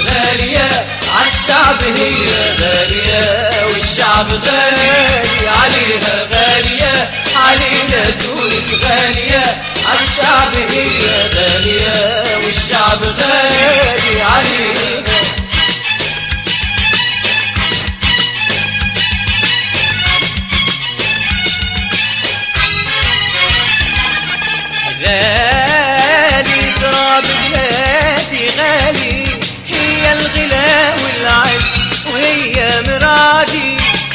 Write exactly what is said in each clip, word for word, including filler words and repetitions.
غالية عالشعب هي غالية والشعب غالي عليها غالية علينا تونس غالية عالشعب هي غالية والشعب غالي عليها غالي تراب بلادي غالي هي الغلا والعز وهي مرادي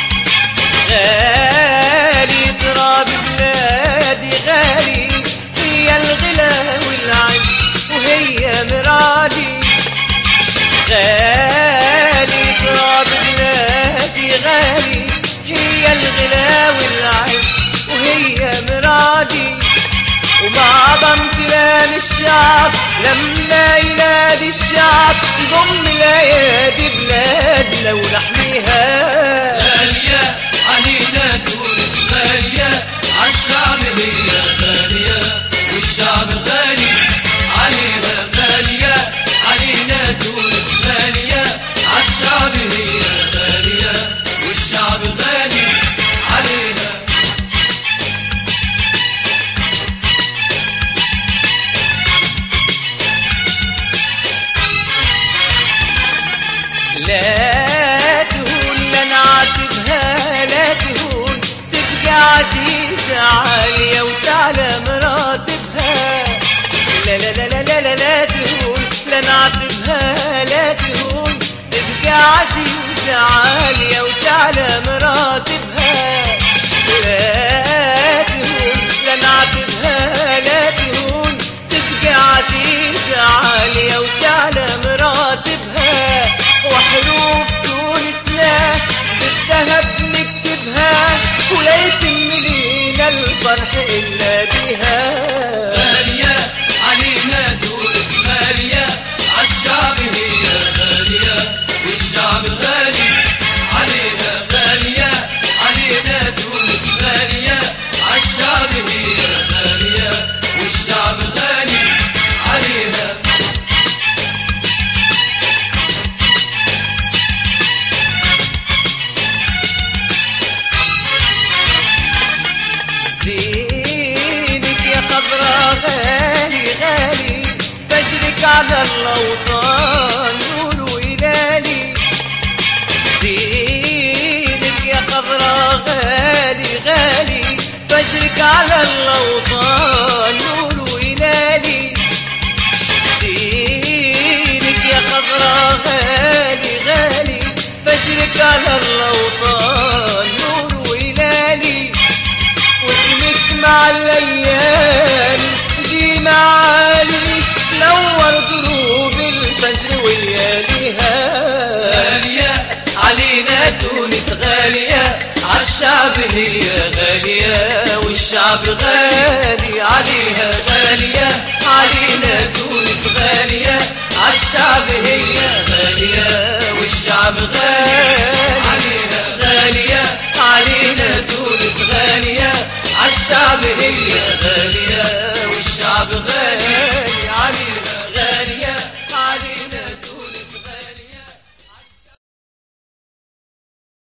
غالي تراب بلادي غالي هي الغلا والعز وهي مرادي غالي تراب بلادي غالي هي الغلا والعز وهي مرادي ومع ضمن الشعب لما ينادي الشعب ضم الايادي بلادنا ونحميها غالية علينا تونس غالية عالشعب هي غالية والشعب غالي عليها غالية علينا تونس غالية عالشعب هي غالية والشعب غالي عليها لا تهون لا نعاتبها لا تهون تبقى عزيزة عالية وتعلى مراتبها لا لا لا لا لا لا تهون لا نعاتبها لا تهون تبقى عزيزة عالية وتعلى مراتبها لا تهون لا نعاتبها لا تهون تبقى عزيزة عالية وتعلى مراتبها وحروف تونسنا بالذهب نكتبها ولا يتم لينا الفرح إلا بها غالية علينا تونس غالية عالشعب هي غالية والشعب غالي عليها غالية علينا تونس غالية عالشعب هي غالية والشعب غالي عليها زينك يا خضرا غالي غالي فجرك على الأوطان نور وهلالي زينك يا خضرا غالي غالي فجرك على الأوطان نور وهلالي زينك يا خضرا غالي غالي فجرك على الأوطان نور وهلالي واسمك مع الايام دي معالي نور دروب الفجر ولياليها غالية علينا تونس غالية عالشعب هي غالية والشعب غالي عليها غالية علينا تونس غالية عالشعب هي غالية والشعب غالي عليها غالية علينا تونس غالية عالشعب هي غالية